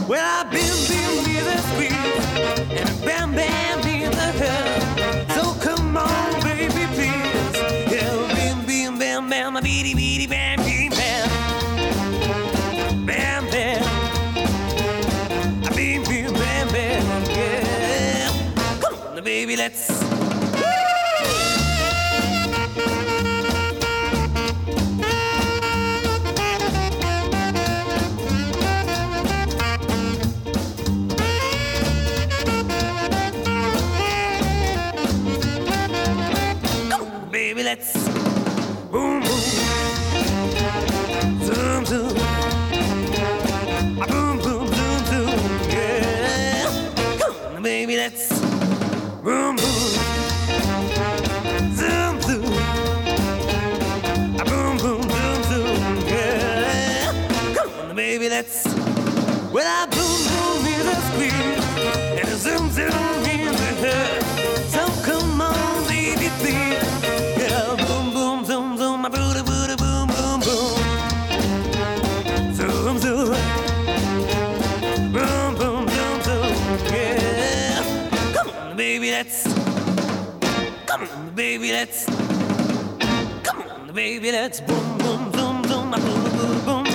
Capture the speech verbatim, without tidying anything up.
Well, I've been, been near the street and bam, bam, near the hell. So come on, baby, please. Yeah, bim, bim, bam, bam, a beady, beady, bam, bim, bam. Bam, bam. A bim, bim, bam, bam, yeah. Come on, baby, let's. Baby, let's boom, boom, zoom, zoom, a boom, boom, zoom, zoom, yeah. Come on, baby, let's boom, boom, zoom, zoom, a boom, boom, zoom, zoom, yeah. Come on, baby, let's. Well, I boom, boom in the street and a zoom, zoom in the head. So come on, baby, please. Boom, boom, zoom, zoom, my booty, booty, boom, boom, boom. Zoom, zoom. Boom, boom, zoom, zoom, yeah. Come on, baby, let's. Come on, baby, let's. Come on, baby, let's. Boom, boom, zoom, zoom, my booty, booty, boom.